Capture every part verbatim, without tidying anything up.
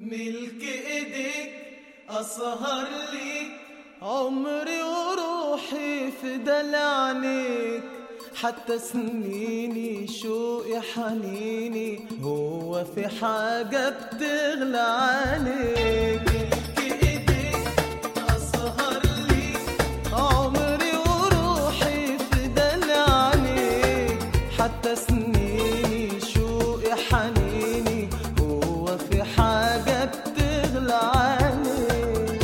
ملك ايديك اسهر ليك، عمري وروحي فدا لعنيك، حتى سنيني شوقي حنيني، هو في حاجة بتغلى عليك؟ ملك ايديك اسهر ليك، عمري وروحي فدا لعنيك، حتى سنيني شوقي حنيني، هو في حاجة بتغلى عليك؟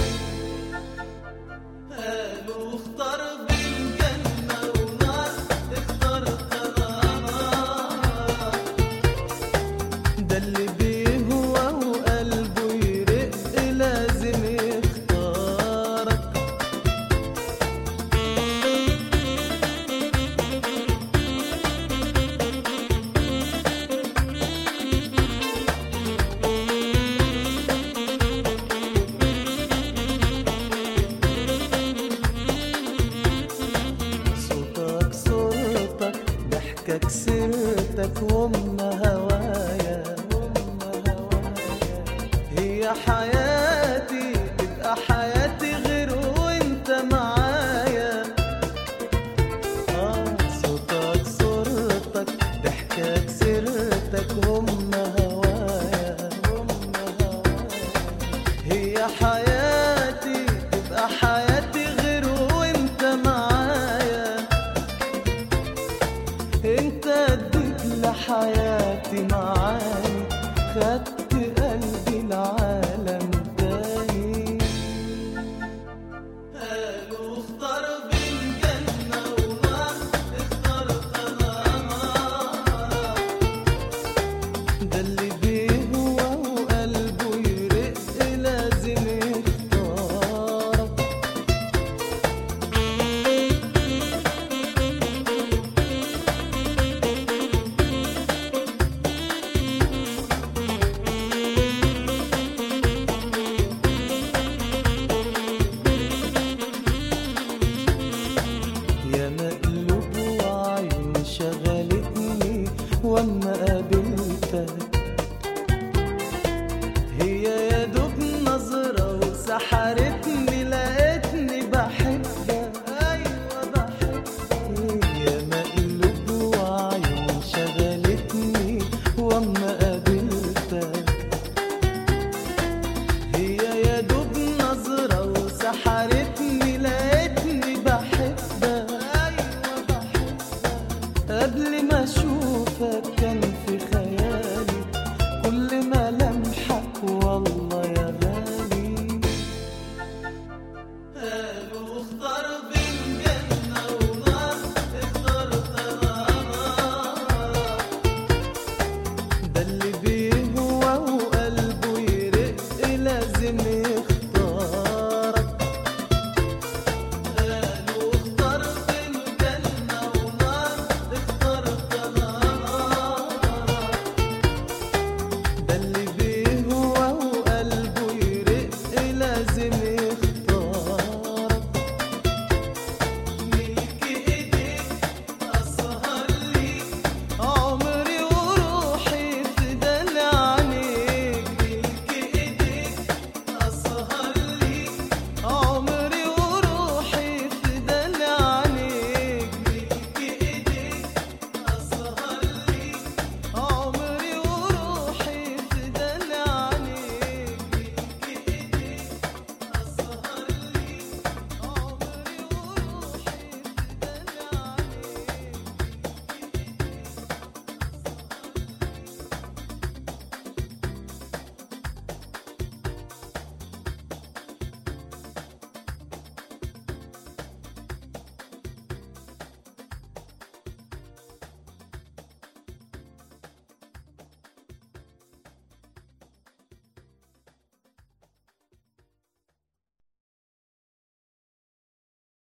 قالوا اختار بين جنة ونار، اخترت انا نار. ده اللي بيهوى وقلبه يرق لازم يختارك. صوتك صورتك ضحكك سيرتك، وام هوايا هي حياتي